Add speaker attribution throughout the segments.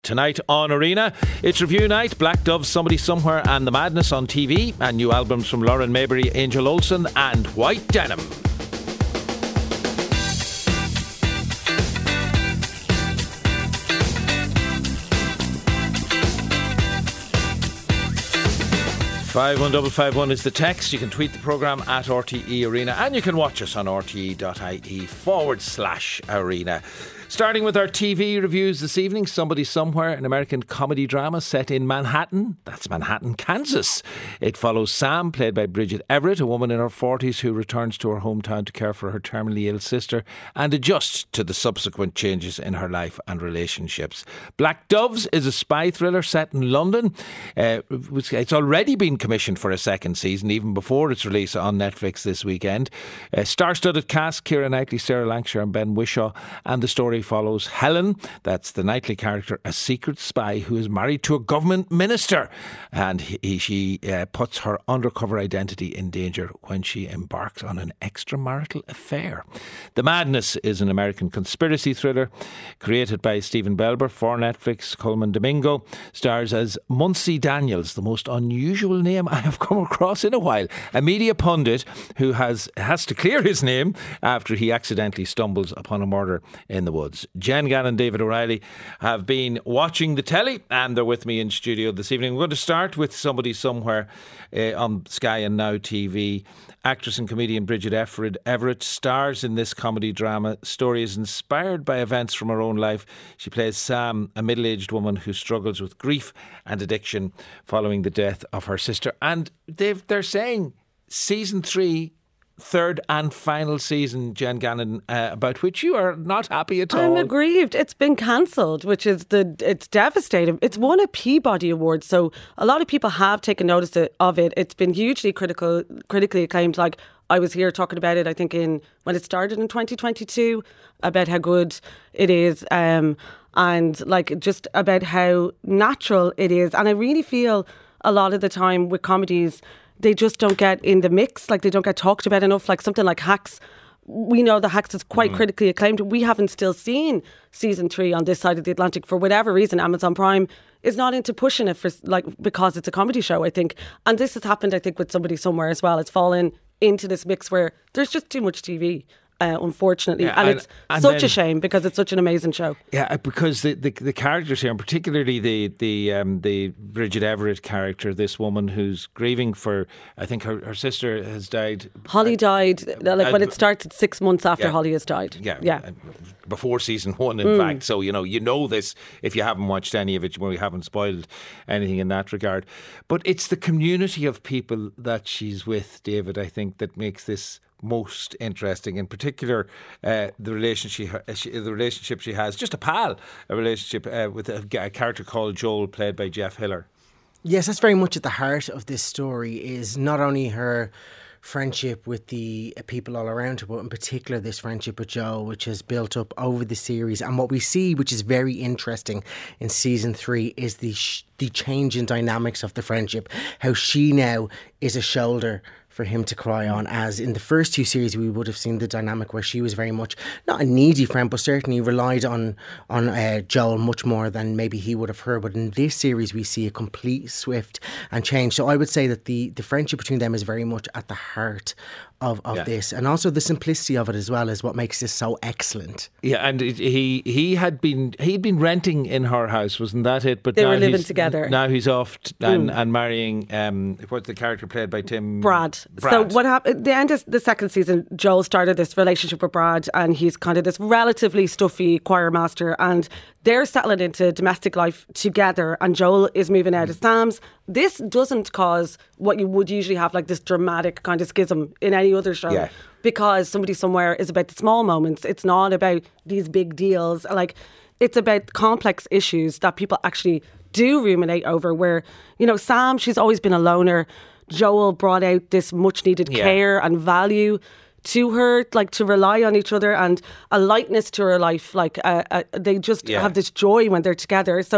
Speaker 1: Tonight on Arena, it's review night, Black Dove, Somebody Somewhere and The Madness on TV, and new albums from Lauren Mayberry, Angel Olsen and White Denim. Five 51551 is the text. You can tweet the programme at RTE Arena, and you can watch us on rte.ie/arena. Starting with our TV reviews this evening, Somebody Somewhere, an American comedy drama set in Manhattan. That's Manhattan, Kansas. It follows Sam, played by Bridget Everett, a woman in her 40s who returns to her hometown to care for her terminally ill sister and adjust to the subsequent changes in her life and relationships. Black Doves is a spy thriller set in London. It's already been commissioned for a second season, even before its release on Netflix this weekend. Star-studded cast, Keira Knightley, Sarah Lancashire and Ben Whishaw, and the story follows Helen, that's the Knightley character, a secret spy who is married to a government minister, and she puts her undercover identity in danger when she embarks on an extramarital affair. The Madness is an American conspiracy thriller created by Stephen Belber for Netflix. Coleman Domingo stars as Muncie Daniels, the most unusual name I have come across in a while, a media pundit who has to clear his name after he accidentally stumbles upon a murder in the woods. Jen Gannon and David O'Reilly have been watching the telly and they're with me in studio this evening. We're going to start with Somebody Somewhere on Sky and Now TV. Actress and comedian Bridget Everett stars in this comedy drama. Story is inspired by events from her own life. She plays Sam, a middle-aged woman who struggles with grief and addiction following the death of her sister. And they're saying season 3, third and final season, Jen Gannon, about which you are not happy at all.
Speaker 2: I'm aggrieved. It's been cancelled, it's devastating. It's won a Peabody Award, so a lot of people have taken notice of it. It's been hugely critically acclaimed. Like, I was here talking about it, I think, when it started in 2022, about how good it is, and like just about how natural it is. And I really feel a lot of the time with comedies, they just don't get in the mix, like they don't get talked about enough. Like something like Hacks, we know that Hacks is quite critically acclaimed. We haven't still seen season 3 on this side of the Atlantic for whatever reason. Amazon Prime is not into pushing it because it's a comedy show, I think. And this has happened, I think, with Somebody Somewhere as well. It's fallen into this mix where there's just too much TV. Unfortunately, and it's such a shame because it's such an amazing show. Yeah,
Speaker 1: because the characters here, and particularly the Bridget Everett character, this woman who's grieving for, I think her sister has died.
Speaker 2: Holly died, when it starts, it's 6 months after Holly has died.
Speaker 1: Yeah. Before season 1, in fact. So you know this if you haven't watched any of it. We haven't spoiled anything in that regard. But it's the community of people that she's with, David, I think, that makes this most interesting. In particular, the relationship she has, just a relationship with a character called Joel, played by Jeff Hiller.
Speaker 3: Yes, that's very much at the heart of this story, is not only her friendship with the people all around her, but in particular this friendship with Joel, which has built up over the series. And what we see, which is very interesting in season 3, is the change in dynamics of the friendship, how she now is a shoulder for him to cry on, as in the first 2 series we would have seen the dynamic where she was very much not a needy friend, but certainly relied on Joel much more than maybe he would have her. But in this series we see a complete shift and change. So I would say that the friendship between them is very much at the heart of this, and also the simplicity of it as well is what makes this so excellent.
Speaker 1: Yeah, and he'd been renting in her house, wasn't that it? But
Speaker 2: they were living together.
Speaker 1: Now he's off and marrying what's the character played by Tim?
Speaker 2: Brad. So what happened at the end of the second season, Joel started this relationship with Brad, and he's kind of this relatively stuffy choir master, and they're settling into domestic life together, and Joel is moving out of Sam's. This doesn't cause what you would usually have, like this dramatic kind of schism in any other show, because Somebody Somewhere is about the small moments. It's not about these big deals. Like, it's about complex issues that people actually do ruminate over, where, Sam, she's always been a loner. Joel brought out this much needed care and value to her, like to rely on each other, and a lightness to her life. Like they just have this joy when they're together. So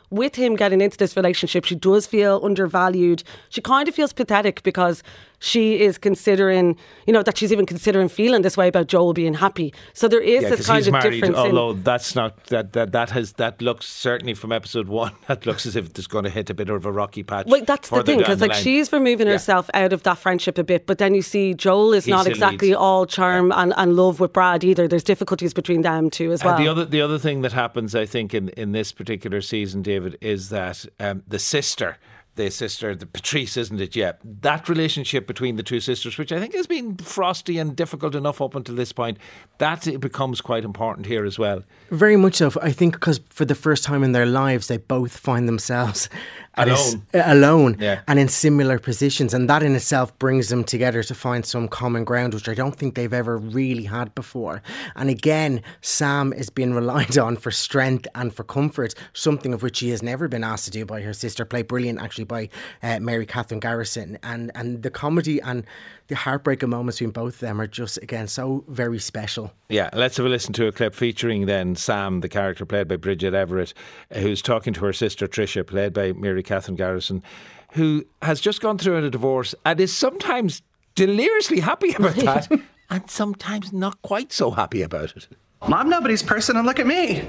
Speaker 2: with him getting into this relationship, she does feel undervalued. She kind of feels pathetic because she is considering, that she's even considering feeling this way about Joel being happy. So there is this kind of
Speaker 1: married,
Speaker 2: difference.
Speaker 1: Although that's not that looks certainly from episode 1. That looks as if it's going to hit a bit of a rocky patch.
Speaker 2: Well, that's the thing, because she's removing herself out of that friendship a bit, but then you see Joel is not exactly all charm and love with Brad either. There's difficulties between them too as well.
Speaker 1: The other thing that happens, I think, in this particular season, David, is that the sister, the Patrice, isn't it? Yeah. That relationship between the two sisters, which I think has been frosty and difficult enough up until this point, that it becomes quite important here as well.
Speaker 3: Very much so. I think because for the first time in their lives, they both find themselves alone and in similar positions. And that in itself brings them together to find some common ground, which I don't think they've ever really had before. And again, Sam is being relied on for strength and for comfort, something of which she has never been asked to do by her sister, played brilliant actually by Mary Catherine Garrison. And the comedy and the heartbreaking moments between both of them are just, again, so very special.
Speaker 1: Yeah, let's have a listen to a clip featuring then Sam, the character played by Bridget Everett, who's talking to her sister Tricia, played by Mary Catherine Garrison, who has just gone through a divorce and is sometimes deliriously happy about that and sometimes not quite so happy about it.
Speaker 4: I'm nobody's person and look at me.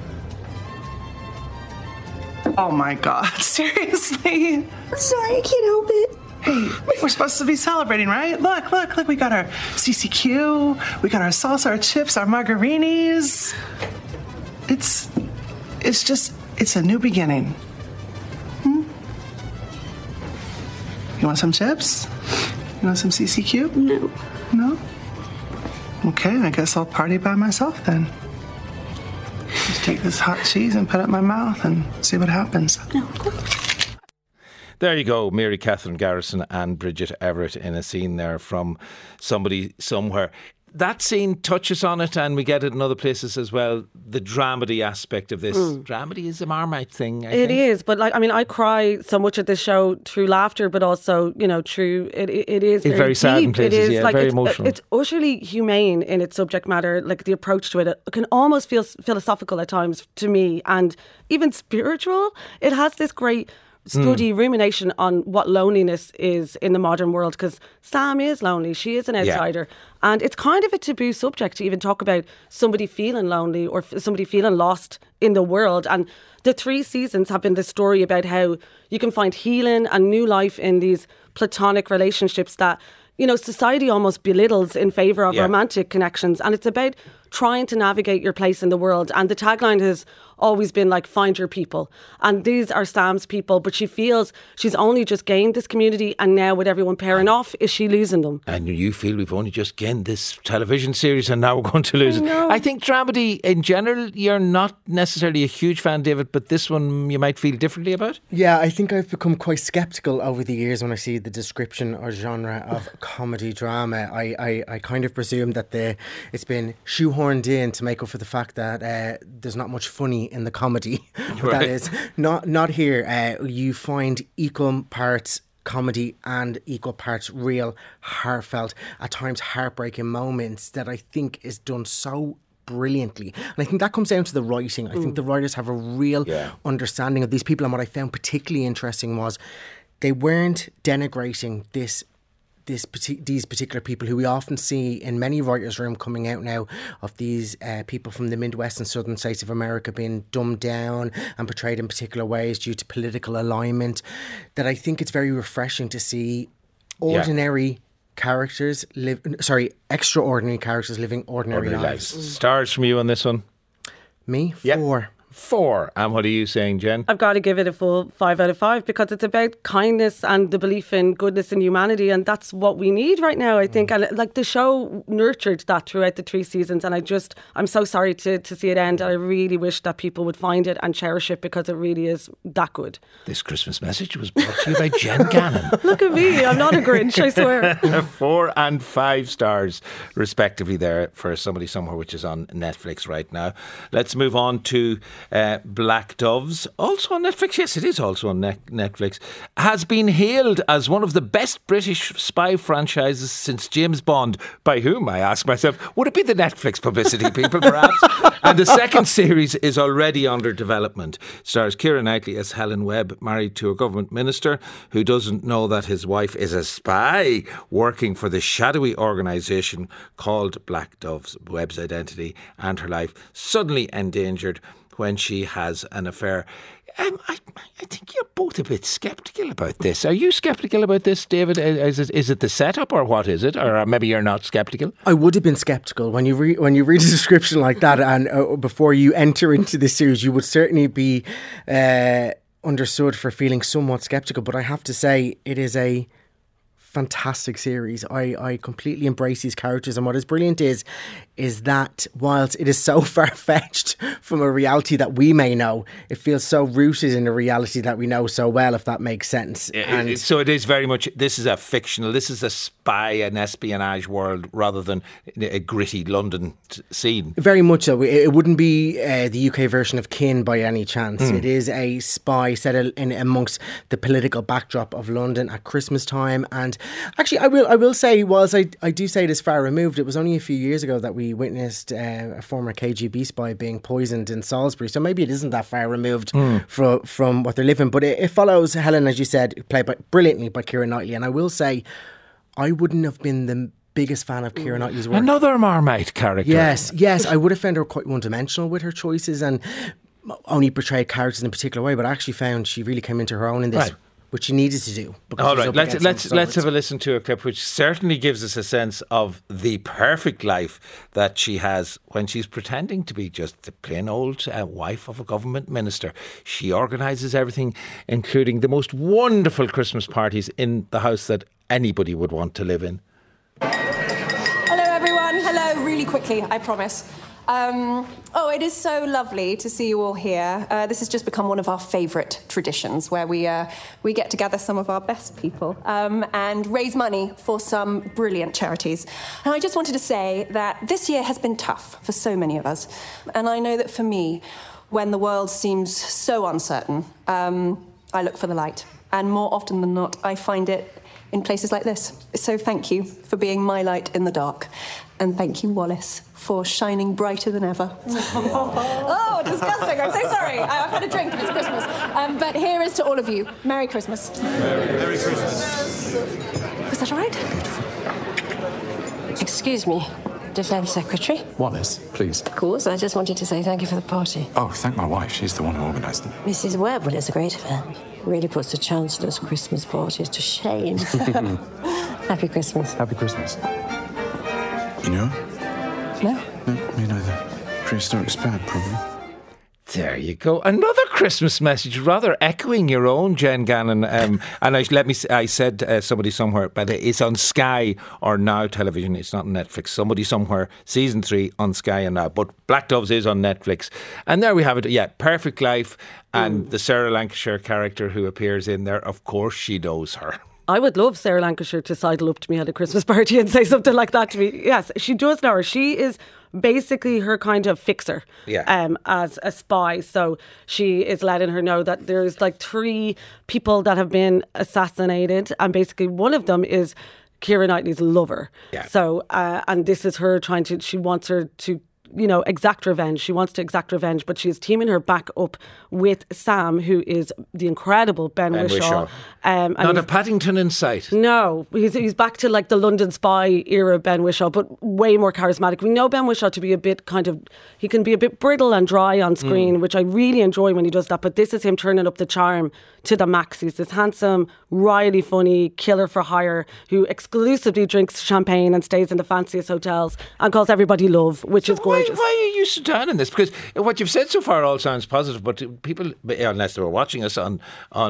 Speaker 4: Oh my God, seriously?
Speaker 5: Sorry, I can't help it.
Speaker 4: Hey, we're supposed to be celebrating, right? Look, we got our CCQ, we got our salsa, our chips, our margarinis. It's a new beginning. You want some chips? You want some CCQ?
Speaker 5: No.
Speaker 4: No? Okay, I guess I'll party by myself then. Just take this hot cheese and put it in my mouth and see what happens.
Speaker 5: No.
Speaker 1: There you go, Mary Catherine Garrison and Bridget Everett in a scene there from Somebody Somewhere. That scene touches on it, and we get it in other places as well. The dramedy aspect of this. Dramedy is a Marmite thing, I think.
Speaker 2: It is, but I cry so much at this show through laughter, but also, through it is
Speaker 1: very sad in places, very emotional.
Speaker 2: It's utterly humane in its subject matter, like the approach to it. It can almost feel philosophical at times to me, and even spiritual. It has this great study, rumination on what loneliness is in the modern world, because Sam is lonely. She is an outsider. And it's kind of a taboo subject to even talk about somebody feeling lonely or somebody feeling lost in the world. And the 3 seasons have been the story about how you can find healing and new life in these platonic relationships that, society almost belittles in favour of romantic connections. And it's about trying to navigate your place in the world. And the tagline has always been like, find your people. And these are Sam's people, but she feels she's only just gained this community, and now with everyone pairing off, is she losing them?
Speaker 1: And you feel we've only just gained this television series and now we're going to lose it. I think dramedy in general, you're not necessarily a huge fan, David, but this one you might feel differently about?
Speaker 3: Yeah, I think I've become quite sceptical over the years when I see the description or genre of comedy drama. I kind of presume that it's been shoehorned in to make up for the fact that there's not much funny in the comedy. That is not here. You find equal parts comedy and equal parts real, heartfelt, at times heartbreaking moments that I think is done so brilliantly. And I think that comes down to the writing. I think the writers have a real understanding of these people, and what I found particularly interesting was they weren't denigrating these particular people who we often see in many writers' room coming out now of these people from the Midwest and Southern states of America being dumbed down and portrayed in particular ways due to political alignment, that I think it's very refreshing to see extraordinary characters living ordinary lives.
Speaker 1: Stars from you on this one?
Speaker 3: Me? 4.
Speaker 1: 4. And what are you saying, Jen?
Speaker 2: I've got to give it a full 5 out of 5 because it's about kindness and the belief in goodness and humanity, and that's what we need right now, I think. And like the show nurtured that throughout the 3 seasons, and I'm so sorry to see it end. I really wish that people would find it and cherish it because it really is that good.
Speaker 1: This Christmas message was brought to you by Jen Gannon.
Speaker 2: Look at me, I'm not a Grinch, I swear.
Speaker 1: 4 and 5 stars respectively there for Somebody Somewhere, which is on Netflix right now. Let's move on to Black Doves, also on Netflix. Yes, it is also on Netflix. Has been hailed as one of the best British spy franchises since James Bond. By whom, I ask myself? Would it be the Netflix publicity people, perhaps? And the second series is already under development. Stars Keira Knightley as Helen Webb, married to a government minister who doesn't know that his wife is a spy working for the shadowy organisation called Black Doves. Webb's identity and her life suddenly endangered when she has an affair. I think you're both a bit sceptical about this. Are you sceptical about this, David? Is it the setup, or what is it? Or maybe you're not sceptical?
Speaker 3: I would have been sceptical when you read a description like that, and before you enter into this series, you would certainly be understood for feeling somewhat sceptical. But I have to say, it is a fantastic series. I completely embrace these characters, and what is brilliant is that whilst it is so far-fetched from a reality that we may know, it feels so rooted in a reality that we know so well, if that makes sense.
Speaker 1: So it is very much, this is a spy and espionage world rather than a gritty London scene.
Speaker 3: Very much so. It wouldn't be the UK version of Kin by any chance. It is a spy set in amongst the political backdrop of London at Christmas time. And actually, I will say, whilst I do say it is far removed, it was only a few years ago that we witnessed a former KGB spy being poisoned in Salisbury. So maybe it isn't that far removed from what they're living. But it follows Helen, as you said, played brilliantly by Keira Knightley. And I will say, I wouldn't have been the biggest fan of Keira Knightley's work.
Speaker 1: Another Marmite character.
Speaker 3: Yes. I would have found her quite one-dimensional with her choices and only portrayed characters in a particular way. But I actually found she really came into her own in this. Right. Which she needed to do.
Speaker 1: All right, let's have a listen to a clip which certainly gives us a sense of the perfect life that she has when she's pretending to be just the plain old wife of a government minister. She organises everything, including the most wonderful Christmas parties in the house that anybody would want to live in.
Speaker 6: Hello everyone, hello, really quickly, I promise. It is so lovely to see you all here. This has just become one of our favourite traditions, where we get to gather some of our best people and raise money for some brilliant charities. And I just wanted to say that this year has been tough for so many of us. And I know that for me, when the world seems so uncertain, I look for the light. And more often than not, I find it in places like this. So thank you for being my light in the dark. And thank you, Wallace, for shining brighter than ever. Oh, disgusting. I'm so sorry. I've had a drink and it's Christmas. But here is to all of you. Merry Christmas.
Speaker 7: Merry Christmas.
Speaker 6: Was that all right?
Speaker 8: Excuse me, Defence Secretary.
Speaker 7: Wallace, please.
Speaker 8: Of course, I just wanted to say thank you for the party.
Speaker 7: Oh, thank my wife. She's the one who organised them.
Speaker 8: Mrs. Webb is a great fan. Really puts the Chancellor's Christmas parties to shame. Happy Christmas.
Speaker 7: Happy Christmas. You know?
Speaker 8: No.
Speaker 7: No, me neither. Prehistoric spad, probably.
Speaker 1: There you go. Another Christmas message, rather echoing your own, Jen Gannon. And I said somebody somewhere, but it's on Sky or Now Television. It's not on Netflix. Somebody somewhere, season 3 on Sky and Now. But Black Doves is on Netflix. And there we have it. Yeah, Perfect Life. And the Sarah Lancashire character who appears in there, of course she knows her.
Speaker 2: I would love Sarah Lancashire to sidle up to me at a Christmas party and say something like that to me. Yes, she does know her. She is basically her kind of fixer as a spy. So she is letting her know that there's like 3 people that have been assassinated, and basically one of them is Keira Knightley's lover. Yeah. So, and this is her she wants her to exact revenge. She wants to exact revenge, but she's teaming her back up with Sam, who is the incredible Ben Whishaw.
Speaker 1: Not a Paddington in sight.
Speaker 2: No, he's back to like the London Spy era Ben Whishaw, but way more charismatic. We know Ben Whishaw to be a bit he can be a bit brittle and dry on screen, which I really enjoy when he does that. But this is him turning up the charm to the max. He's this handsome, wily, funny killer for hire who exclusively drinks champagne and stays in the fanciest hotels and calls everybody love, which is gorgeous.
Speaker 1: Why are you so down in this? Because what you've said so far all sounds positive, but people, unless they were watching us on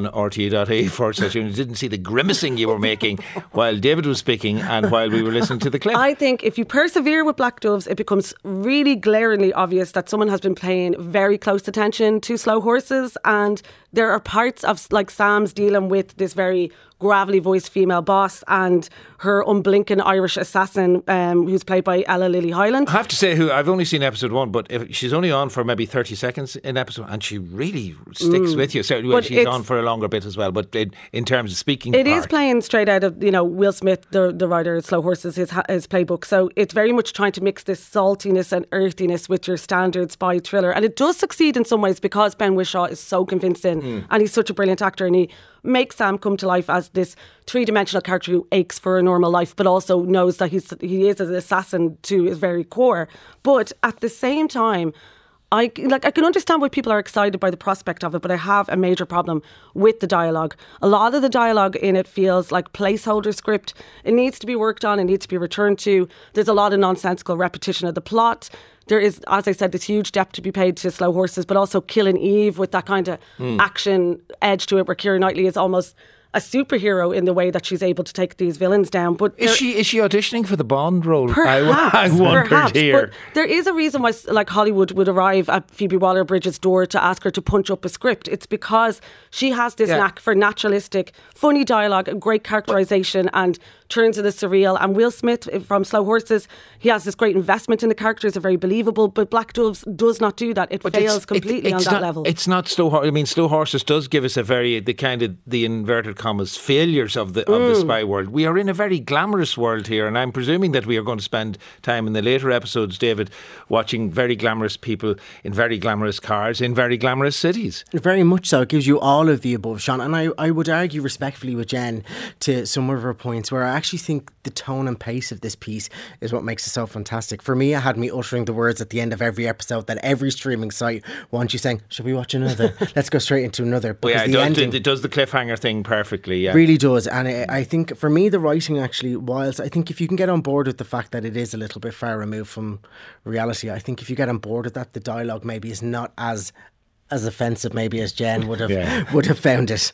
Speaker 1: RTE.ie you didn't see the grimacing you were making while David was speaking and while we were listening to the clip.
Speaker 2: I think if you persevere with Black Doves, it becomes really glaringly obvious that someone has been paying very close attention to Slow Horses, and there are parts of like Sam's dealing with this very gravelly voiced female boss and her unblinking Irish assassin who's played by Ella Lily Hyland.
Speaker 1: I have to say, I've only seen episode 1, but if she's only on for maybe 30 seconds in episode, and she really sticks with you. So well, she's on for a longer bit as well, but in terms of speaking,
Speaker 2: it is playing straight out of Will Smith, the writer of Slow Horses, his playbook. So it's very much trying to mix this saltiness and earthiness with your standard spy thriller, and it does succeed in some ways because Ben Whishaw is so convincing, and he's such a brilliant actor, and he makes Sam come to life as this three-dimensional character who aches for a normal life, but also knows that he is an assassin to his very core. But at the same time, I can understand why people are excited by the prospect of it, but I have a major problem with the dialogue. A lot of the dialogue in it feels like placeholder script. It needs to be worked on, it needs to be returned to. There's a lot of nonsensical repetition of the plot. There is, as I said, this huge debt to be paid to Slow Horses, but also Killing Eve with that kind of action edge to it, where Keira Knightley is almost a superhero in the way that she's able to take these villains down. But
Speaker 1: is she auditioning for the Bond role?
Speaker 2: Perhaps,
Speaker 1: I wondered here.
Speaker 2: But there is a reason why, like, Hollywood would arrive at Phoebe Waller-Bridge's door to ask her to punch up a script. It's because she has this knack for naturalistic, funny dialogue, and great characterisation, and turns of the surreal. And Will Smith from Slow Horses, he has this great investment in the characters, are very believable, but Black Doves does not do that. It fails completely on that level.
Speaker 1: It's not Slow Horses. I mean, Slow Horses does give us the inverted commas failures of the spy world. We are in a very glamorous world here, and I'm presuming that we are going to spend time in the later episodes, David, watching very glamorous people in very glamorous cars in very glamorous cities.
Speaker 3: Very much so. It gives you all of the above, Sean. And I would argue respectfully with Jen to some of her points, where I actually think the tone and pace of this piece is what makes it so fantastic. For me, it had me uttering the words at the end of every episode that every streaming site wants you saying, should we watch another? Let's go straight into another.
Speaker 1: Because it does the cliffhanger thing perfectly. Yeah.
Speaker 3: Really does. And I think for me, the writing actually, whilst I think if you can get on board with the fact that it is a little bit far removed from reality, I think if you get on board with that, the dialogue maybe is not as offensive maybe as Jen would have found it.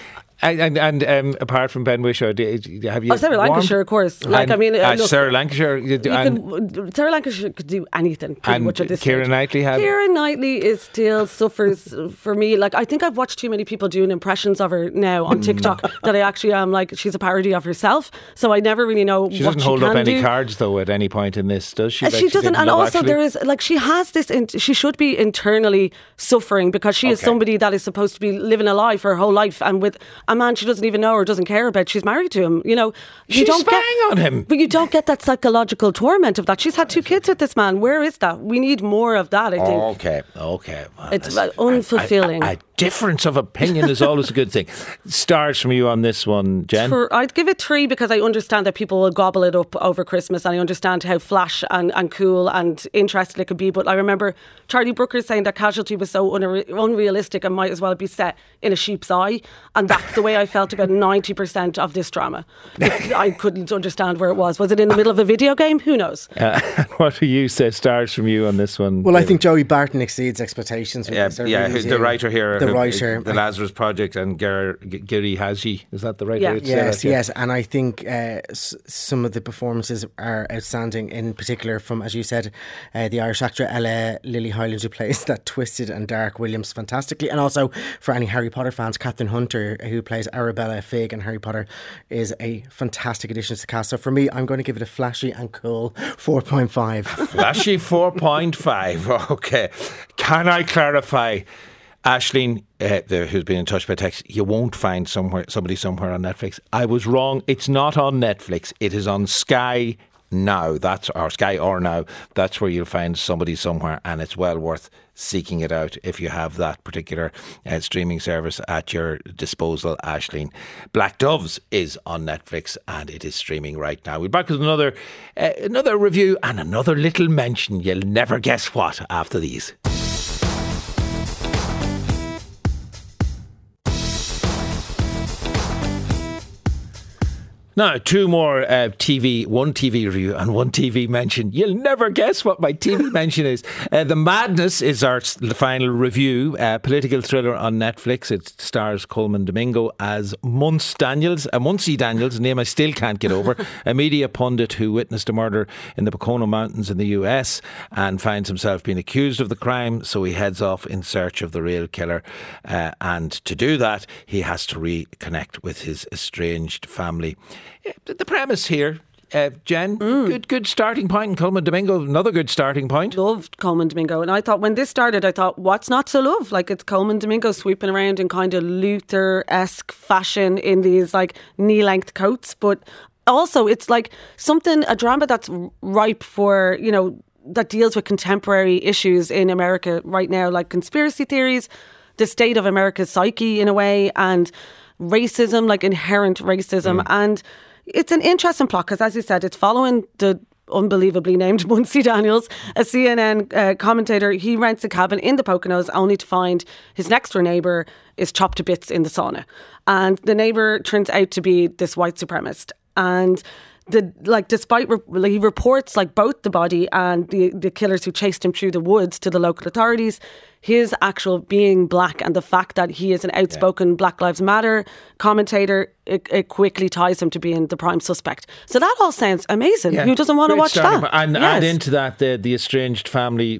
Speaker 1: And apart from Ben Whishaw, have you?
Speaker 2: Sarah Lancashire, of course.
Speaker 1: Sarah Lancashire.
Speaker 2: Sarah Lancashire could do anything pretty much at this
Speaker 1: Keira Knightley
Speaker 2: Keira Knightley still suffers for me. Like, I think I've watched too many people doing impressions of her now on TikTok that I actually am like, she's a parody of herself. So I never really know what she can do.
Speaker 1: She doesn't hold up any cards though at any point in this, does she?
Speaker 2: She doesn't. And also there is, like, she has this. She should be internally suffering because she is somebody that is supposed to be living a lie for her whole life, and with a man she doesn't even know or doesn't care about. She's married to him.
Speaker 1: She's spying on him.
Speaker 2: But you don't get that psychological torment of that. She's had 2 kids with this man. Where is that? We need more of that, I think.
Speaker 1: Okay. Well,
Speaker 2: it's unfulfilling.
Speaker 1: A difference of opinion is always a good thing. Stars from you on this one, Jen?
Speaker 2: I'd give it 3 because I understand that people will gobble it up over Christmas, and I understand how flash and cool and interesting it could be. But I remember Charlie Brooker saying that Casualty was so unrealistic and might as well be set in a sheep's eye, and that's the way I felt about 90% of this drama. I couldn't understand where it was. Was it in the middle of a video game? Who knows?
Speaker 1: What do you say, stars from you on this one?
Speaker 3: Well, David? I think Joey Barton exceeds expectations.
Speaker 1: The writer here.
Speaker 3: The
Speaker 1: Lazarus Project, and Giri Haji. Is that the right way to say that?
Speaker 3: Yes. And I think some of the performances are outstanding, in particular from, as you said, the Irish actor Ella Lily Hyland, who plays that twisted and dark Williams fantastically. And also, for any Harry Potter fans, Catherine Hunter, who plays Arabella Figg in Harry Potter, is a fantastic addition to the cast. So for me, I'm going to give it a flashy and cool 4.5.
Speaker 1: Flashy 4.5. Okay. Can I clarify, Aisling, who's been in touch by text, you won't find somebody somewhere on Netflix. I was wrong. It's not on Netflix. It is on Sky Now. Sky or Now. That's where you'll find somebody somewhere, and it's well worth seeking it out if you have that particular streaming service at your disposal, Aisling. Black Doves is on Netflix, and it is streaming right now. We'll be back with another review and another little mention. You'll never guess what after these. Now, 2 more one TV review and 1 TV mention. You'll never guess what my TV mention is. The Madness is the final review. Political thriller on Netflix. It stars Coleman Domingo as Muncie Daniels, a name I still can't get over, a media pundit who witnessed a murder in the Pocono Mountains in the US and finds himself being accused of the crime, so he heads off in search of the real killer. And to do that, he has to reconnect with his estranged family. The premise here, Jen, good starting point. And Colman Domingo, another good starting point.
Speaker 2: Loved Colman Domingo. And I thought when this started, I thought, what's not to love? Like, it's Colman Domingo sweeping around in kind of Luther-esque fashion in these like knee-length coats. But also it's like a drama that's ripe for, you know, that deals with contemporary issues in America right now, like conspiracy theories, the state of America's psyche in a way, and racism, like inherent racism. And it's an interesting plot because, as you said, it's following the unbelievably named Muncie Daniels, a CNN commentator. He rents a cabin in the Poconos only to find his next door neighbour is chopped to bits in the sauna. And the neighbour turns out to be this white supremacist. And despite he reports like both the body and the killers who chased him through the woods to the local authorities, his actual being black and the fact that he is an outspoken Black Lives Matter commentator, it quickly ties him to being the prime suspect. So that all sounds amazing. Yeah. Who doesn't want to watch that?
Speaker 1: And add into that the estranged family.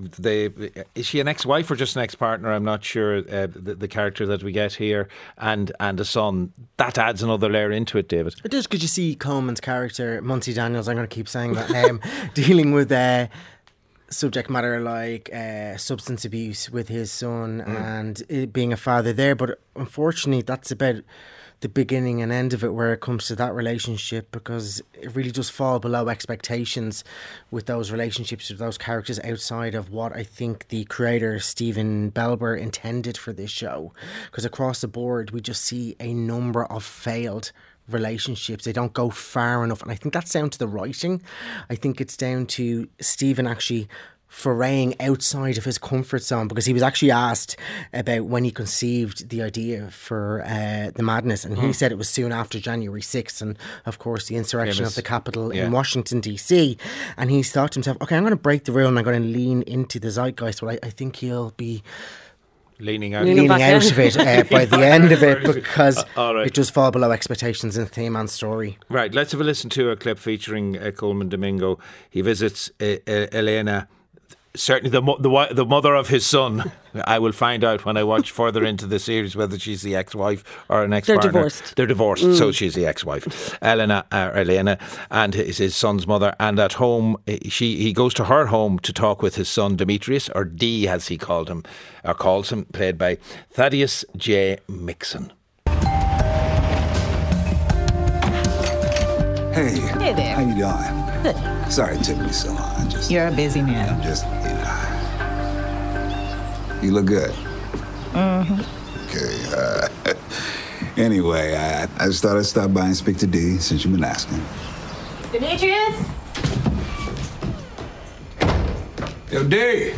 Speaker 1: Is she an ex-wife or just an ex-partner? I'm not sure. The character that we get here and a son, that adds another layer into it, David.
Speaker 3: It does, because you see Coleman's character, Muncie Daniels, I'm going to keep saying that name, dealing with subject matter like substance abuse with his son and it being a father there. But unfortunately, that's about the beginning and end of it where it comes to that relationship, because it really does fall below expectations with those relationships with those characters outside of what I think the creator Stephen Belber intended for this show. Because across the board, we just see a number of failed relationships. They don't go far enough, and I think that's down to the writing. I think it's down to Stephen actually foraying outside of his comfort zone, because he was actually asked about when he conceived the idea for The Madness, and he said it was soon after January 6th and of course the insurrection of the Capitol in Washington DC, and he thought to himself, okay, I'm going to break the rule and I'm going to lean into the zeitgeist, but I think he'll be
Speaker 1: leaning out
Speaker 3: of it by the end of it, because it does fall below expectations in theme and story.
Speaker 1: Right, let's have a listen to a clip featuring Colman Domingo. He visits Elena, certainly the mother of his son. I will find out when I watch further into the series whether she's the ex-wife or an ex-partner. They're divorced, so she's the ex-wife. Elena, and his son's mother. And at home, he goes to her home to talk with his son Demetrius, or D as he calls him, played by Thaddeus J. Mixon.
Speaker 9: Hey.
Speaker 10: Hey there.
Speaker 9: How you doing?
Speaker 10: Good.
Speaker 9: Sorry it took me so long.
Speaker 10: You're a busy man.
Speaker 9: I'm just, you look good. Okay. Anyway, I just thought I'd stop by and speak to Dee since you've been asking.
Speaker 10: Demetrius?
Speaker 9: Yo, Dee!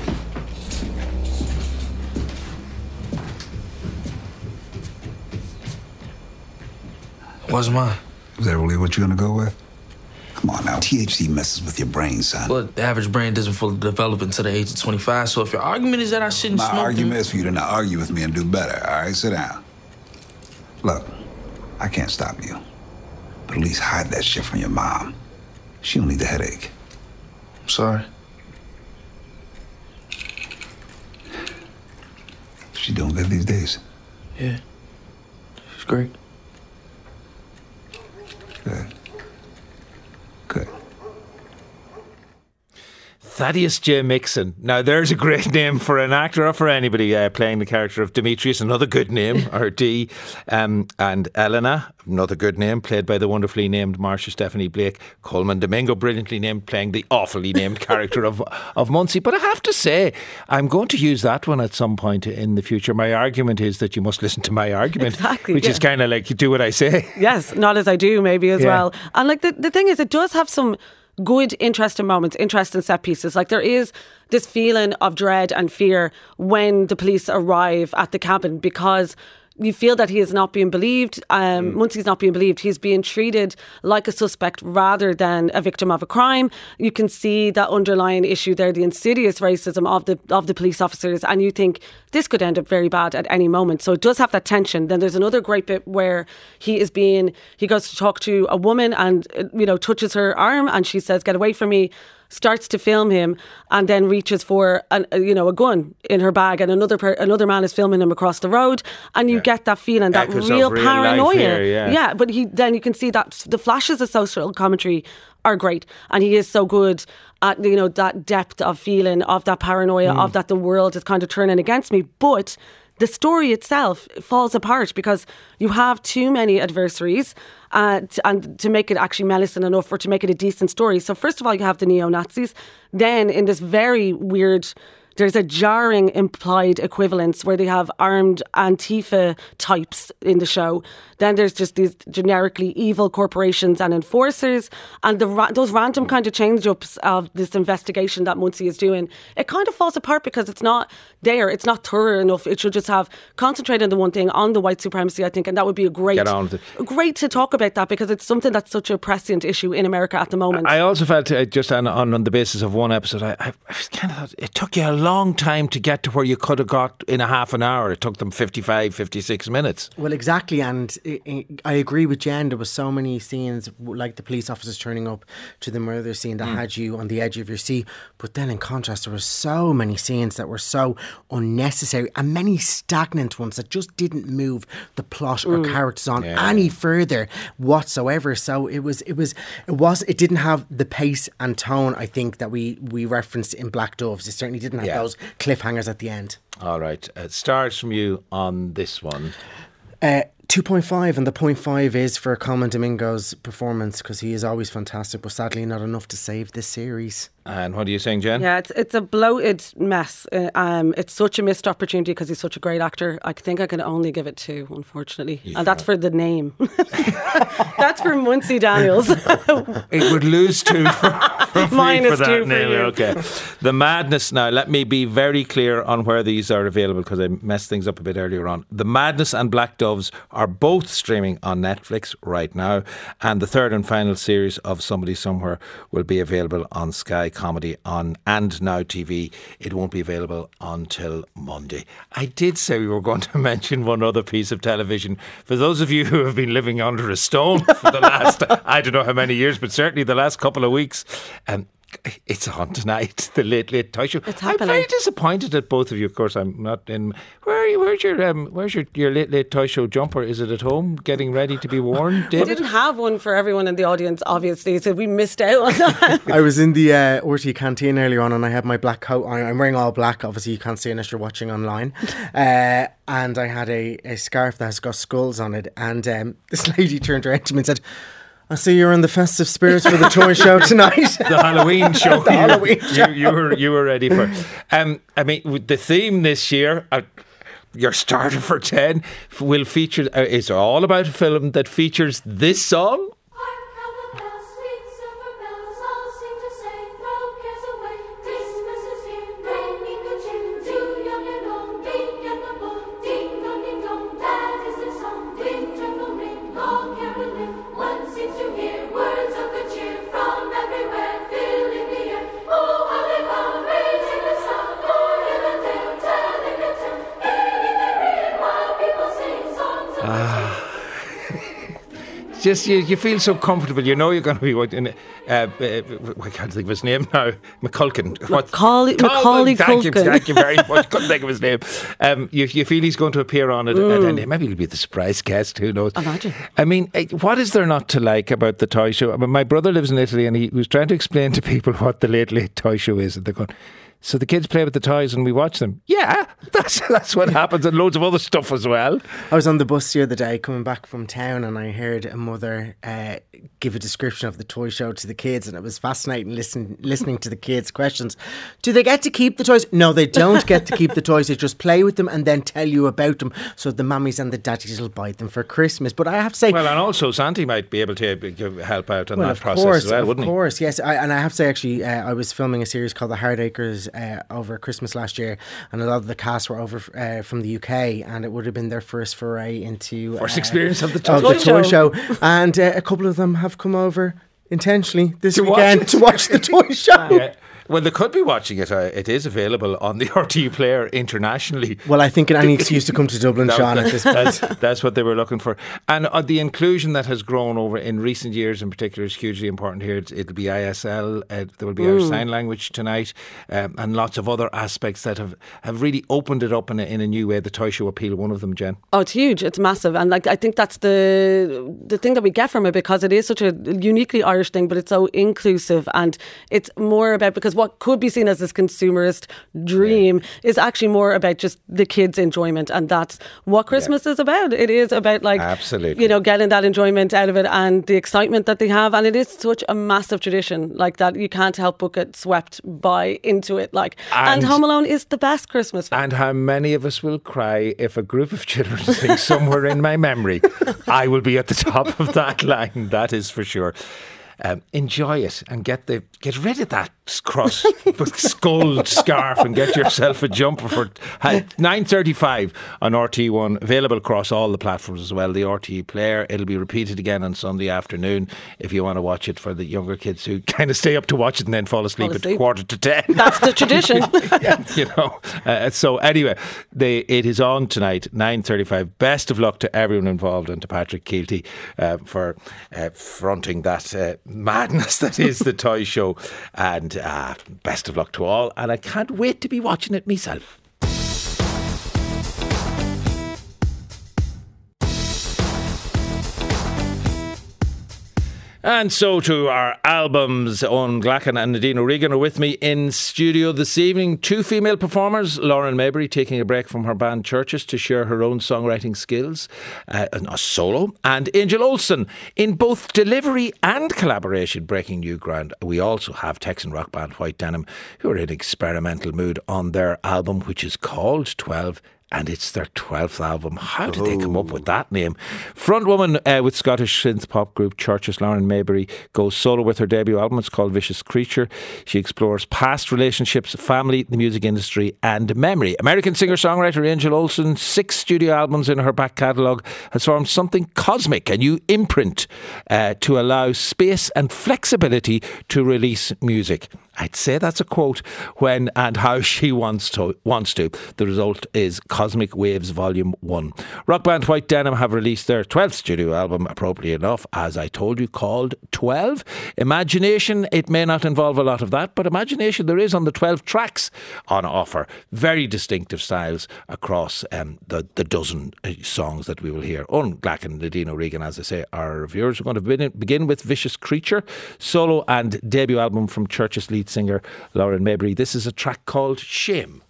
Speaker 11: What's mine?
Speaker 9: Is that really what you're gonna go with? Come on now, THC messes with your brain, son.
Speaker 11: Well, the average brain doesn't fully develop until the age of 25, so if your argument is that I shouldn't smoke...
Speaker 9: My argument is for you to not argue with me and do better, all right? Sit down. Look, I can't stop you, but at least hide that shit from your mom. She don't need the headache.
Speaker 11: I'm sorry.
Speaker 9: She doing good these days?
Speaker 11: Yeah, she's great.
Speaker 9: Good. Good.
Speaker 1: Thaddeus J. Mixon. Now, there's a great name for an actor or for anybody playing the character of Demetrius. Another good name, or D. And Elena, another good name, played by the wonderfully named Marsha Stephanie Blake. Colman Domingo, brilliantly named, playing the awfully named character of Muncie. But I have to say, I'm going to use that one at some point in the future. My argument is that you must listen to my argument, which is kind of like, you do what I say.
Speaker 2: Yes, not as I do, maybe as well. And like the thing is, it does have some good, interesting moments, interesting set pieces. Like there is this feeling of dread and fear when the police arrive at the cabin, because you feel that he is not being believed. Muncie's not being believed. He's being treated like a suspect rather than a victim of a crime. You can see that underlying issue there, the insidious racism of the police officers, and you think this could end up very bad at any moment. So it does have that tension. Then there's another great bit where he goes to talk to a woman and touches her arm, and she says, "Get away from me." starts to film him, and then reaches for a gun in her bag, and another man is filming him across the road, and you get that feeling, that
Speaker 1: Echoes
Speaker 2: real
Speaker 1: of real
Speaker 2: paranoia.
Speaker 1: life here,
Speaker 2: But then you can see that the flashes of social commentary are great, and he is so good at that depth of feeling, of that paranoia, of that the world is kind of turning against me. But the story itself falls apart because you have too many adversaries and to make it actually menacing enough, or to make it a decent story. So first of all, you have the neo-Nazis. Then in this very weird, there's a jarring implied equivalence where they have armed Antifa types in the show. Then there's just these generically evil corporations and enforcers, and those random kind of change-ups of this investigation that Muncie is doing. It kind of falls apart because it's not there. It's not thorough enough. It should just have concentrated on the one thing, on the white supremacy, I think, and that would be
Speaker 1: Get on with it.
Speaker 2: great to talk about that, because it's something that's such a prescient issue in America at the moment.
Speaker 1: I also felt, just on the basis of one episode, I kind of thought it took you a long time to get to where you could have got in a half an hour. It took them 55, 56 minutes.
Speaker 3: Well, exactly, and I agree with Jen. There was so many scenes, like the police officers turning up to the murder scene, that had you on the edge of your seat. But then in contrast, there were so many scenes that were so unnecessary, and many stagnant ones that just didn't move the plot or characters on any further whatsoever. So it didn't have the pace and tone, I think, that we referenced in Black Doves. It certainly didn't have those cliffhangers at the end.
Speaker 1: All right. Stars from you on this one.
Speaker 3: 2.5, and the 0.5 is for Colman Domingo's performance, because he is always fantastic, but sadly not enough to save this series.
Speaker 1: And what are you saying, Jen?
Speaker 2: Yeah, it's a bloated mess. It's such a missed opportunity because he's such a great actor. I think I can only give it 2, unfortunately. And that's for the name. That's for Muncie Daniels.
Speaker 1: It would lose 2 from me for that
Speaker 2: 2
Speaker 1: name.
Speaker 2: for you.
Speaker 1: Okay. The Madness now. Let me be very clear on where these are available, because I messed things up a bit earlier on. The Madness and Black Doves are both streaming on Netflix right now, and the third and final series of Somebody Somewhere will be available on Sky Comedy and Now TV. It won't be available until Monday. I did say we were going to mention one other piece of television. For those of you who have been living under a stone for the last, I don't know how many years, but certainly the last couple of weeks, it's on tonight, the Late Late Toy Show.
Speaker 2: It's happening.
Speaker 1: I'm very disappointed at both of you. Of course, I'm not in. Where's your Late Late Toy Show jumper? Is it at home, getting ready to be worn?
Speaker 2: We didn't have one for everyone in the audience, obviously, so we missed out on that.
Speaker 3: I was in the RT canteen earlier on, and I had my black coat on. I'm wearing all black. Obviously, you can't see unless you're watching online. And I had a scarf that has got skulls on it. And this lady turned around to me and said, I see you're in the festive spirits for the toy show tonight.
Speaker 1: The Halloween show.
Speaker 3: The Halloween show.
Speaker 1: You were ready for. I mean, with the theme this year, your starter for 10 will feature. It's all about a film that features this song. Just you feel so comfortable. You know you're going to be watching. I can't think of his name now. McCulkin.
Speaker 2: Macaulay Culkin.
Speaker 1: Thank you very much. Couldn't think of his name. You feel he's going to appear on it, and maybe he'll be the surprise guest. Who knows?
Speaker 2: Imagine.
Speaker 1: I mean, what is there not to like about the toy show? I mean, my brother lives in Italy, and he was trying to explain to people what the Late Late Toy Show is, and they're going, so the kids play with the toys and we watch them. Yeah, that's what happens, and loads of other stuff as well.
Speaker 3: I was on the bus the other day coming back from town, and I heard a mother give a description of the toy show to the kids, and it was fascinating listening to the kids' questions. Do they get to keep the toys? No, they don't get to keep the toys. They just play with them and then tell you about them, so the mummies and the daddies will buy them for Christmas. But I have to say,
Speaker 1: well, and also Santi might be able to help out on that process as well, wouldn't he?
Speaker 3: Of course, yes. And I have to say, actually, I was filming a series called The Hardacres over Christmas last year, and a lot of the cast were over from the UK, and it would have been their first foray into
Speaker 1: first experience of the
Speaker 3: toy show. And a couple of them have come over intentionally this weekend to watch the toy show.
Speaker 1: Yeah. Well, they could be watching it. It is available on the RTE player internationally.
Speaker 3: Well, I think any excuse to come to Dublin, Sean, at this point.
Speaker 1: That's what they were looking for. And the inclusion that has grown over in recent years in particular is hugely important here. It'll be ISL, there will be Irish Sign Language tonight, and lots of other aspects that have really opened it up in a new way. The toy show appeal, one of them, Jen.
Speaker 2: Oh, it's huge. It's massive. And I think that's the thing that we get from it, because it is such a uniquely Irish thing, but it's so inclusive, and it's more about, because what could be seen as this consumerist dream is actually more about just the kids' enjoyment, and that's what Christmas is about. It is about
Speaker 1: absolutely,
Speaker 2: getting that enjoyment out of it and the excitement that they have, and it is such a massive tradition that you can't help but get swept by into it. And Home Alone is the best Christmas film.
Speaker 1: And how many of us will cry if a group of children sing Somewhere in My Memory? I will be at the top of that line, that is for sure. Enjoy it and get rid of that cross skull scarf and get yourself a jumper for 9:35 on RTE1, available across all the platforms as well. The RTE player, it'll be repeated again on Sunday afternoon if you want to watch it, for the younger kids who kind of stay up to watch it and then fall asleep at 9:45.
Speaker 2: That's the tradition.
Speaker 1: So anyway, it is on tonight, 9:35. Best of luck to everyone involved and to Patrick Keelty for fronting that madness that is the toy show, and best of luck to all, and I can't wait to be watching it myself. And so to our albums. Owen Glacken and Nadine O'Regan are with me in studio this evening. Two female performers, Lauren Maybury taking a break from her band Churches to share her own songwriting skills, a solo, and Angel Olsen in both delivery and collaboration breaking new ground. We also have Texan rock band White Denim, who are in experimental mood on their album, which is called 12. And it's their 12th album. How did they come up with that name? Frontwoman with Scottish synth pop group Churches, Lauren Maybury, goes solo with her debut album. It's called Vicious Creature. She explores past relationships, family, the music industry and memory. American singer-songwriter Angel Olsen, 6 studio albums in her back catalogue, has formed something cosmic, a new imprint to allow space and flexibility to release music. I'd say that's a quote, when and how she wants to. The result is Cosmic Waves Volume 1. Rock band White Denim have released their 12th studio album, appropriate enough, as I told you, called 12. Imagination, it may not involve a lot of that, but imagination there is on the 12 tracks on offer. Very distinctive styles across the dozen songs that we will hear. Owen Glacken and Nadine O'Regan, as I say, are reviewers. We're going to begin with Vicious Creature, solo and debut album from Churches lead singer Lauren Maybury. This is a track called Shame.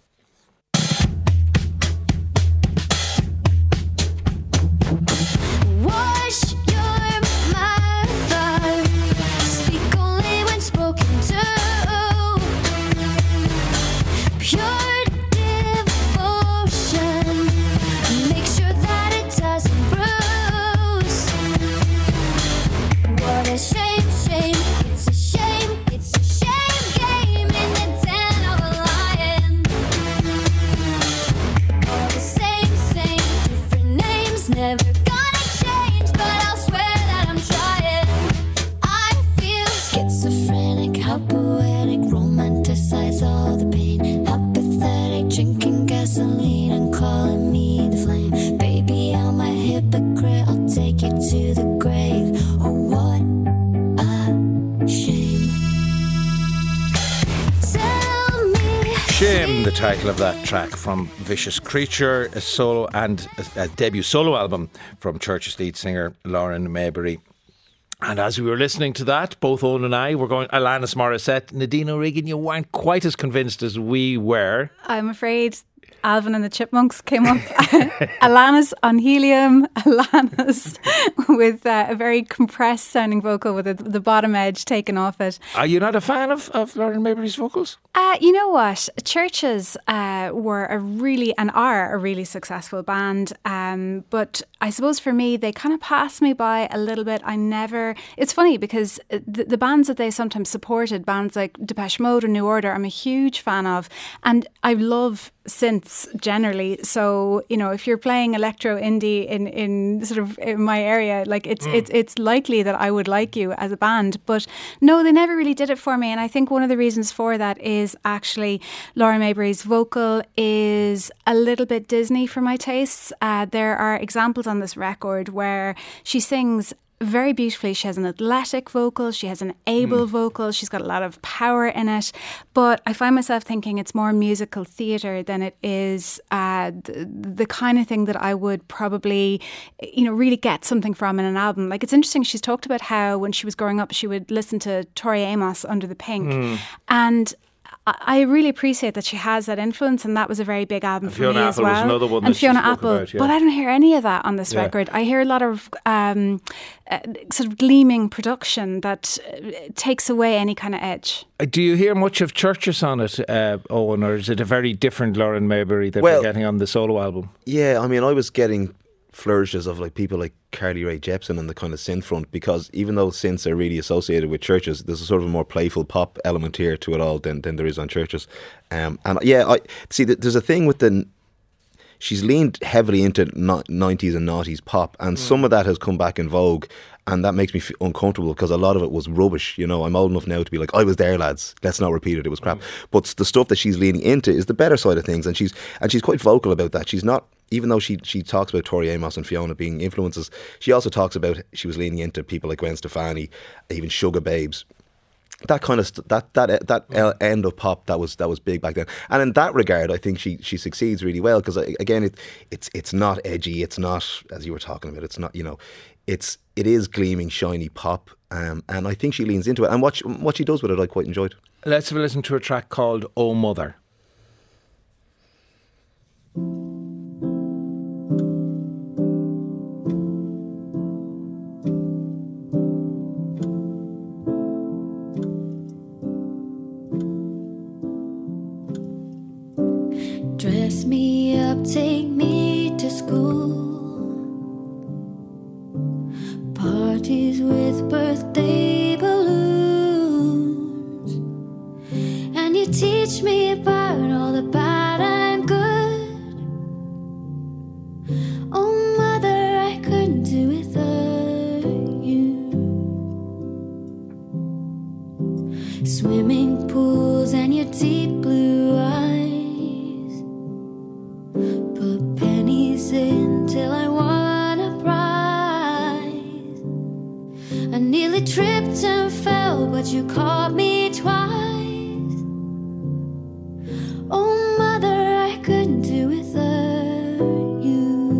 Speaker 1: The title of that track from Vicious Creature, a solo and a debut solo album from Churches lead singer Lauren Maybury. And as we were listening to that, both Owen and I were going, Alanis Morissette. Nadine O'Regan, you weren't quite as convinced as we were.
Speaker 12: I'm afraid Alvin and the Chipmunks came up. Alanis on helium, Alanis with a very compressed sounding vocal with the bottom edge taken off it.
Speaker 1: Are you not a fan of Lauren Maybury's vocals?
Speaker 12: You know what? Churches were a really successful band. But I suppose for me, they kind of passed me by a little bit. It's funny because the bands that they sometimes supported, bands like Depeche Mode or New Order, I'm a huge fan of. And I love synths generally. So, you know, if you're playing electro indie in sort of in my area, like it's likely that I would like you as a band. But no, they never really did it for me. And I think one of the reasons for that is actually Lauren Mayberry's vocal is a little bit Disney for my tastes. There are examples on this record where she sings very beautifully. She has an athletic vocal, she has an able vocal, she's got a lot of power in it, but I find myself thinking it's more musical theatre than it is the kind of thing that I would probably, you know, really get something from in an album. Like, it's interesting, she's talked about how when she was growing up she would listen to Tori Amos, Under the Pink, and I really appreciate that she has that influence, and that was a very big album for me as well.
Speaker 1: Was another one
Speaker 12: and
Speaker 1: that
Speaker 12: Fiona
Speaker 1: she spoke
Speaker 12: Apple,
Speaker 1: about, yeah.
Speaker 12: but I don't hear any of that on this record. I hear a lot of sort of gleaming production that takes away any kind of edge.
Speaker 1: Do you hear much of Churches on it, Owen, or is it a very different Lauren Mayberry that we're getting on the solo album?
Speaker 13: Yeah, I mean, I was getting flourishes of like people like Carly Rae Jepsen and the kind of synth front, because even though synths are really associated with Churches, there's a sort of a more playful pop element here to it all than there is on Churches. And yeah, I see that there's a thing with she's leaned heavily into 90s and noughties pop, and some of that has come back in vogue, and that makes me feel uncomfortable because a lot of it was rubbish. You know, I'm old enough now to be like, I was there, lads, let's not repeat it, it was crap. But the stuff that she's leaning into is the better side of things, and she's quite vocal about that. She's not, even though she talks about Tori Amos and Fiona being influences, she also talks about she was leaning into people like Gwen Stefani, even Sugar Babes. That kind of that end of pop that was big back then, and in that regard, I think she succeeds really well, because again, it's not edgy, it's not, as you were talking about, it's not, you know, it is gleaming, shiny pop, and I think she leans into it, and what she does with it, I quite enjoyed.
Speaker 1: Let's have a listen to a track called "Oh Mother."
Speaker 14: Dress me up, take me to school. Parties with birthday balloons. And you teach me about all the bad and good. Oh, mother, I couldn't do without you. Swimming pools and your deep blue eyes. Put pennies in till I won a prize. I nearly tripped and fell, but you caught me twice. Oh, mother, I couldn't do without you.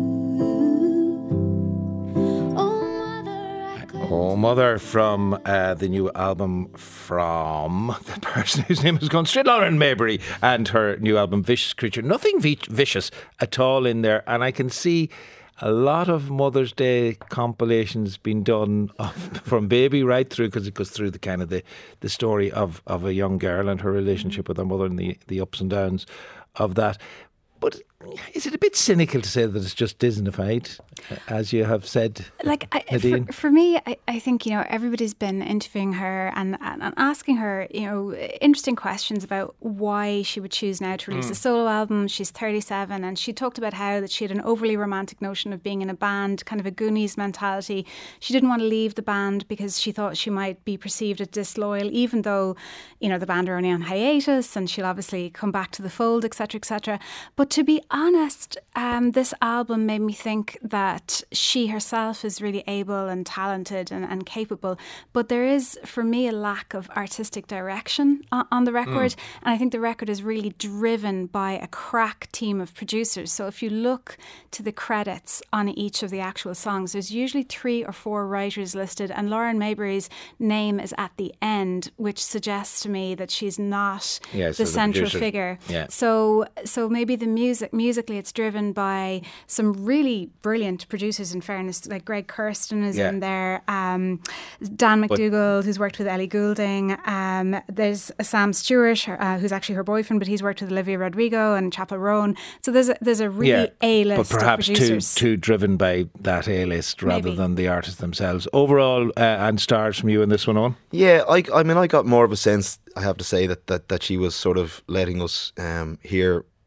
Speaker 1: Oh, Mother, from the new album from the person whose name has gone straight, Lauren Mayberry, and her new album Vicious Creature. Nothing vicious at all in there, and I can see a lot of Mother's Day compilations being done from Baby right through, because it goes through the kind of the story of a young girl and her relationship with her mother and the ups and downs of that. But is it a bit cynical to say that it's just Disneyfied, as you have said,
Speaker 12: like,
Speaker 1: Nadine?
Speaker 12: For me, I think, you know, everybody's been interviewing her and asking her, you know, interesting questions about why she would choose now to release a solo album. She's 37, and she talked about how that she had an overly romantic notion of being in a band, kind of a Goonies mentality. She didn't want to leave the band because she thought she might be perceived as disloyal, even though, you know, the band are only on hiatus and she'll obviously come back to the fold, etc., etc. But to be honest, this album made me think that she herself is really able and talented and capable, but there is, for me, a lack of artistic direction on the record, and I think the record is really driven by a crack team of producers. So if you look to the credits on each of the actual songs, there's usually 3 or 4 writers listed, and Lauren Mayberry's name is at the end, which suggests to me that she's not the central figure.
Speaker 1: Yeah.
Speaker 12: So maybe the musically it's driven by some really brilliant producers, in fairness, like Greg Kurstin is in there, Dan McDougall, who's worked with Ellie Goulding, there's Sam Stewart, who's actually her boyfriend, but he's worked with Olivia Rodrigo and Chappell Roan. So there's a really A-list
Speaker 1: but perhaps
Speaker 12: of producers.
Speaker 1: too driven by that A-list rather than the artists themselves. Overall, and stars from you in this one on?
Speaker 13: Yeah, I mean, I got more of a sense, I have to say, that she was sort of letting us hear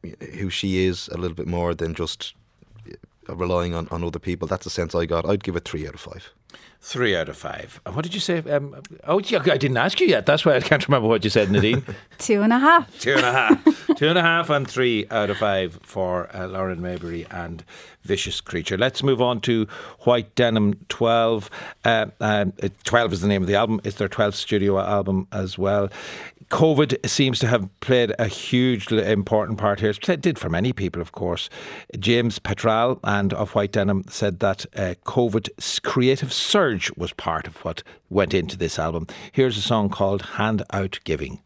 Speaker 13: who she is a little bit more than just relying on other people. That's the sense I got. I'd give it 3 out of 5.
Speaker 1: 3 out of 5. What did you say? I didn't ask you yet. That's why I can't remember what you said, Nadine.
Speaker 12: 2.5.
Speaker 1: 2.5. 2.5 and 3 out of 5 for Lauren Maybury and Vicious Creature. Let's move on to White Denim 12. 12 is the name of the album. It's their 12th studio album as well. COVID seems to have played a hugely important part here. It did for many people, of course. James Petral and of White Denim said that COVID's creative surge was part of what went into this album. Here's a song called Hand Out Giving.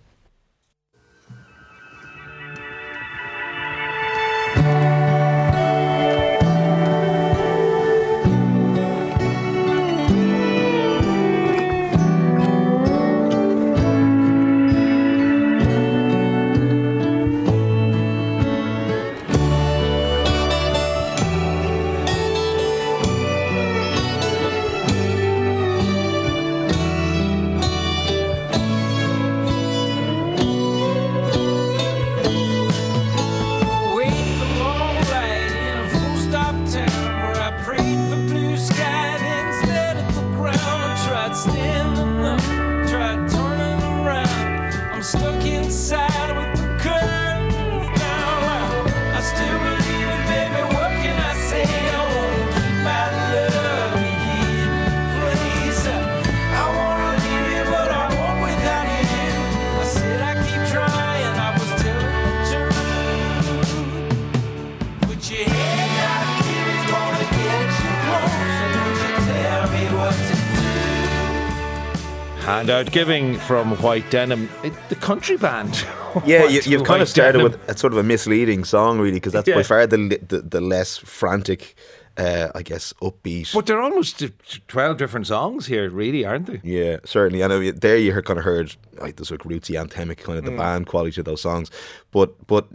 Speaker 1: Hand Out Giving from White Denim, the country band.
Speaker 13: Yeah, you've kind of started with a sort of a misleading song, really, because that's by far the less frantic, I guess, upbeat.
Speaker 1: But they're almost 12 different songs here, really, aren't they?
Speaker 13: Yeah, certainly. I know there you kind of heard like the sort of rootsy, anthemic kind of the band quality to those songs, but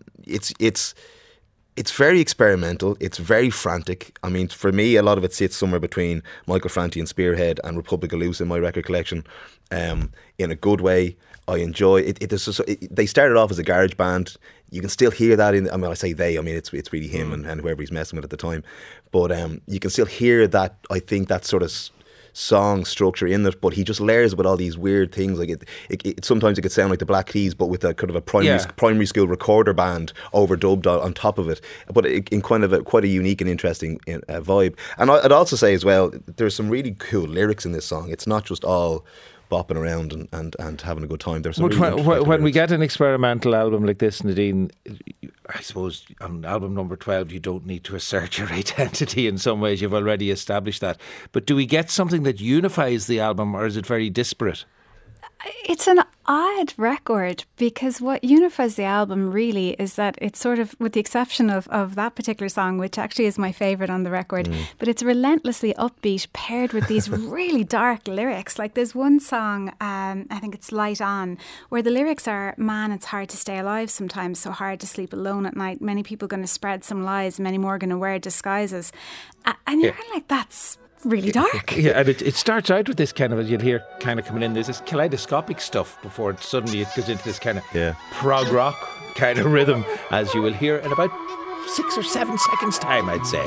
Speaker 13: it's very experimental. It's very frantic. I mean, for me, a lot of it sits somewhere between Michael Franti and Spearhead and Republic of Loose in my record collection. In a good way, I enjoy it. They started off as a garage band. You can still hear that in. I mean, I say they. I mean, it's really him and whoever he's messing with at the time. But you can still hear that. I think that sort of song structure in it, but he just layers with all these weird things. Like it sometimes it could sound like the Black Keys, but with a kind of a primary school recorder band overdubbed on top of it. But in kind of quite a unique and interesting vibe. And I'd also say as well, there's some really cool lyrics in this song. It's not just all bopping around and having a good time. There's some really
Speaker 1: when we get an experimental album like this, Nadine, I suppose on album number 12 you don't need to assert your identity in some ways. You've already established that. But do we get something that unifies the album, or is it very disparate?
Speaker 12: It's an odd record, because what unifies the album really is that it's sort of, with the exception of that particular song, which actually is my favourite on the record, but it's relentlessly upbeat paired with these really dark lyrics. Like there's one song, I think it's Light On, where the lyrics are, man, it's hard to stay alive sometimes, so hard to sleep alone at night. Many people going to spread some lies, many more going to wear disguises. And you're kind of like, that's really dark.
Speaker 1: Yeah, and it starts out with this kind of, you'll hear kind of coming in, there's this kaleidoscopic stuff before suddenly it goes into this kind of prog rock kind of rhythm, as you will hear in about 6 or 7 seconds time, I'd say.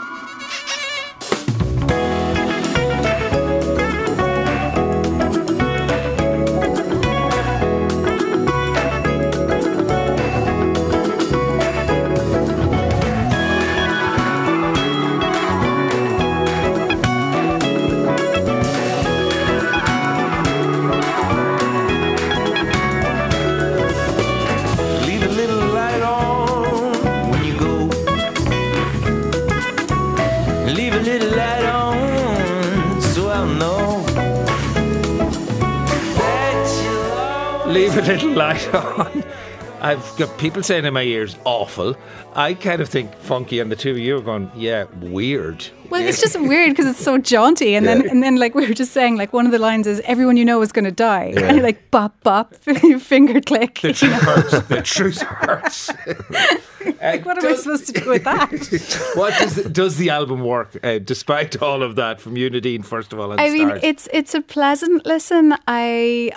Speaker 1: Leave a little light on. I've got people saying in my ears, awful. I kind of think funky, and the two of you are going, yeah, weird.
Speaker 12: Well, it's just weird because it's so jaunty, and then like we were just saying, like one of the lines is, everyone you know is going to die. And you're like, bop, bop, finger click.
Speaker 1: The truth hurts. The truth hurts.
Speaker 12: What am I supposed to do with that?
Speaker 1: What does the album work despite all of that from you, Nadine? First of all,
Speaker 12: I mean, it's a pleasant listen. I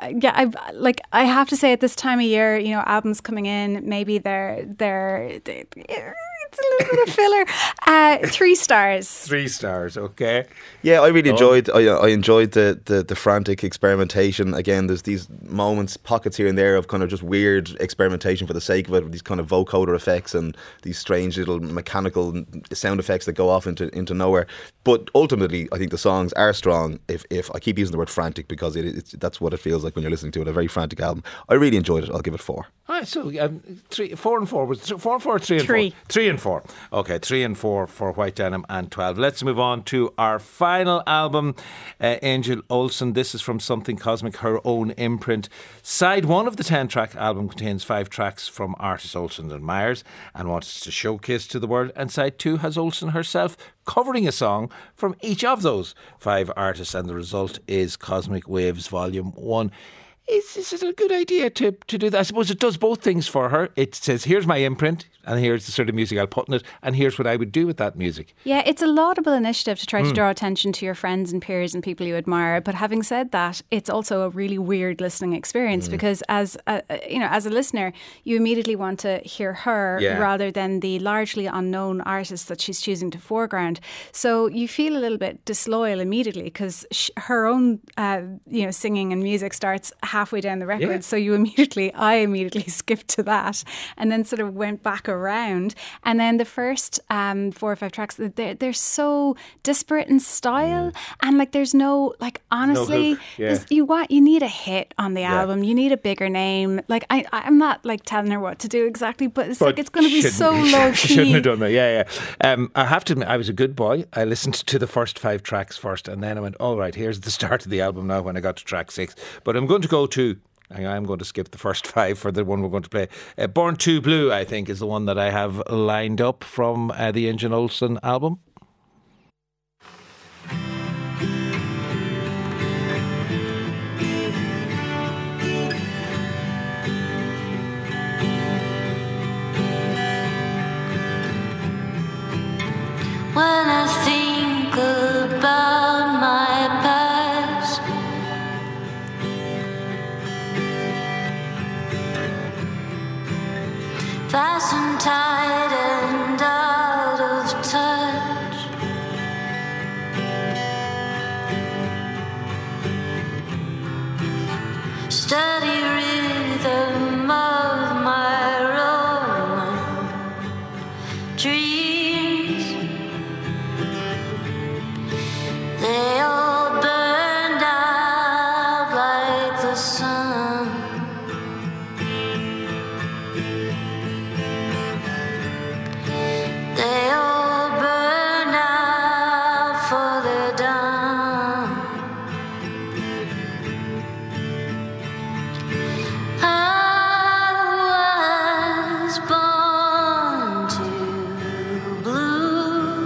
Speaker 12: have to say at this time of year, you know, albums coming in, maybe they're it's a little bit of filler. 3 stars.
Speaker 1: 3 stars, okay.
Speaker 13: Yeah, I really enjoyed. I enjoyed the frantic experimentation. Again, there's these moments, pockets here and there of kind of just weird experimentation for the sake of it, with these kind of vocoder effects and these strange little mechanical sound effects that go off into nowhere. But ultimately, I think the songs are strong. If I keep using the word frantic because that's what it feels like when you're listening to it, a very frantic album. I really enjoyed it. I'll give it 4.
Speaker 1: All right, so 4 and 4 was 4 and 4, 3 and 4. 3 and 4. Okay, 3 and 4 for White Denim and 12. Let's move on to our final album, Angel Olsen. This is from Something Cosmic, her own imprint. Side 1 of the 10-track album contains 5 tracks from artists Olsen admires and wants to showcase to the world. And side 2 has Olsen herself covering a song from each of those 5 artists. And the result is Cosmic Waves Volume 1. Is it a good idea to do that? I suppose it does both things for her. It says, here's my imprint, and here's the sort of music I'll put in it, and here's what I would do with that music.
Speaker 12: Yeah, it's a laudable initiative to try to draw attention to your friends and peers and people you admire. But having said that, it's also a really weird listening experience because as a listener, you immediately want to hear her rather than the largely unknown artist that she's choosing to foreground. So you feel a little bit disloyal immediately because her own singing and music starts halfway down the record. Yeah. So I immediately skipped to that and then sort of went back around. And then the first 4 or 5 tracks, they're so disparate in style and like there's no, like honestly, you need a hit on the album. You need a bigger name. Like I'm not like telling her what to do exactly, but it's like it's going to be so low key.
Speaker 1: Shouldn't have done that. Yeah. I have to admit, I was a good boy. I listened to the first 5 tracks first and then I went, all right, here's the start of the album now when I got to track 6. But I'm going to go to, I'm going to skip the first 5 for the one we're going to play. Born Too Blue, I think, is the one that I have lined up from the Angel Olsen album.
Speaker 14: When I think about my past, fast and tight and out of touch, steady rhythm of my rolling dreams. They all burned out like the sun. They all burned out for they're done. I was born too blue.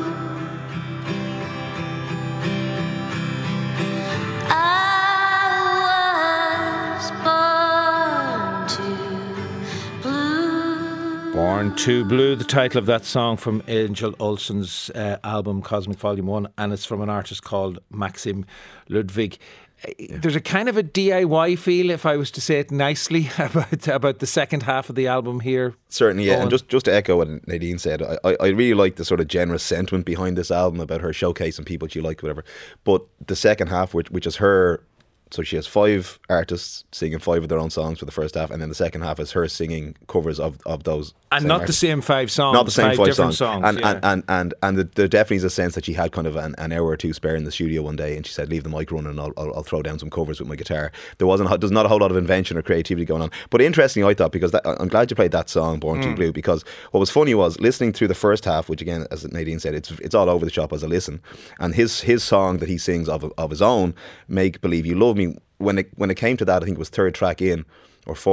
Speaker 1: Born Too Blue, the title of that song from Angel Olsen's album Cosmic Volume 1, and it's from an artist called Maxim Ludwig. There's a kind of a DIY feel, if I was to say it nicely, about the second half of the album here.
Speaker 13: Certainly, yeah. And just to echo what Nadine said, I really like the sort of generous sentiment behind this album about her showcasing people she liked, whatever. But the second half, which is her... So she has 5 artists singing 5 of their own songs for the first half, and then the second half is her singing covers of those.
Speaker 1: And not
Speaker 13: artists.
Speaker 1: the same 5 songs.
Speaker 13: Not the same 5
Speaker 1: different
Speaker 13: songs. And there definitely is a sense that she had kind of an hour or 2 spare in the studio one day, and she said, leave the mic running and I'll throw down some covers with my guitar. There's not a whole lot of invention or creativity going on. But interestingly, I thought, because I'm glad you played that song, Born Too Blue, because what was funny was listening through the first half, which again, as Nadine said, it's all over the shop as a listen. And his song that he sings of his own, Make Believe You Love Me, when it came to that, I think it was 3rd track in or 4th,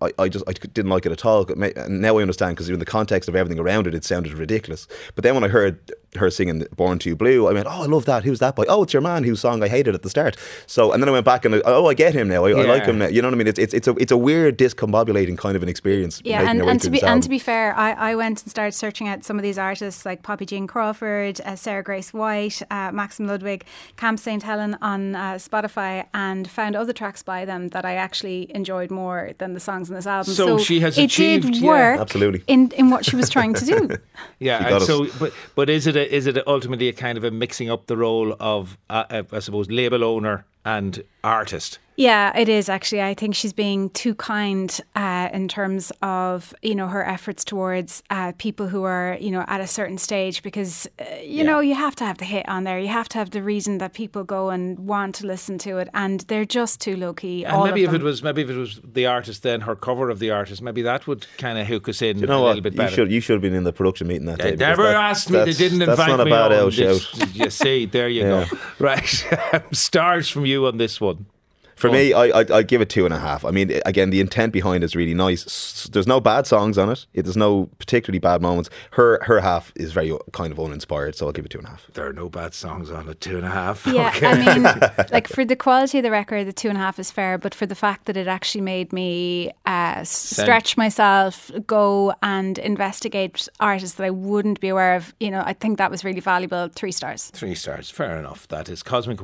Speaker 13: I didn't like it at all. And now I understand, because in the context of everything around it, it sounded ridiculous. But then when I heard her singing Born Too Blue, I went, oh, I love that. Who's that by? Oh, it's your man whose song I hated at the start. So, and then I went back and I get him now. I like him now. You know what I mean? It's a weird, discombobulating kind of an experience.
Speaker 12: Yeah, and to be fair, I went and started searching out some of these artists like Poppy Jean Crawford, Sarah Grace White, Maxim Ludwig, Camp St. Helen on Spotify, and found other tracks by them that I actually enjoyed more than the songs in this album.
Speaker 1: So she has achieved,
Speaker 12: it did work
Speaker 13: absolutely,
Speaker 12: in what she was trying to do.
Speaker 1: Yeah, and so but is it ultimately a kind of a mixing up the role of I suppose label owner and artist?
Speaker 12: Yeah, it is actually. I think she's being too kind in terms of, you know, her efforts towards people who are, you know, at a certain stage, because, you know, you have to have the hit on there. You have to have the reason that people go and want to listen to it, and they're just too low key.
Speaker 1: And maybe if it was the artist, then her cover of the artist, maybe that would kind of hook us in little bit better.
Speaker 13: You should have been in the production meeting that day.
Speaker 1: They never asked me. They didn't invite me.
Speaker 13: That's not a bad out shout.
Speaker 1: You see, there you go. Right, stars from you on this one.
Speaker 13: For me, I give it 2.5. I mean, again, the intent behind it is really nice. There's no bad songs on it. There's no particularly bad moments. Her half is very kind of uninspired, so I'll give it 2.5.
Speaker 1: There are no bad songs on it. 2.5.
Speaker 12: Yeah,
Speaker 1: okay.
Speaker 12: I mean, like, for the quality of the record, the 2.5 is fair, but for the fact that it actually made me stretch myself, go and investigate artists that I wouldn't be aware of, you know, I think that was really valuable. 3 stars.
Speaker 1: 3 stars, fair enough. That is Cosmic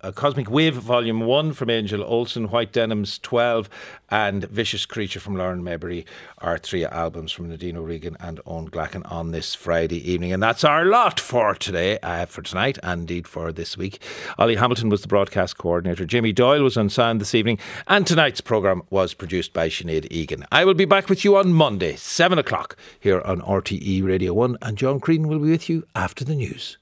Speaker 1: Wave Volume 1 from Angel Olsen, White Denims 12, and Vicious Creature from Lauren Maybury are 3 albums from Nadine O'Regan and Owen Glacken on this Friday evening. And that's our lot for today, for tonight, and indeed for this week. Ollie Hamilton was the broadcast coordinator. Jimmy Doyle was on sound this evening, and tonight's programme was produced by Sinead Egan. I will be back with you on Monday, 7 o'clock, here on RTE Radio 1, and John Creedon will be with you after the news.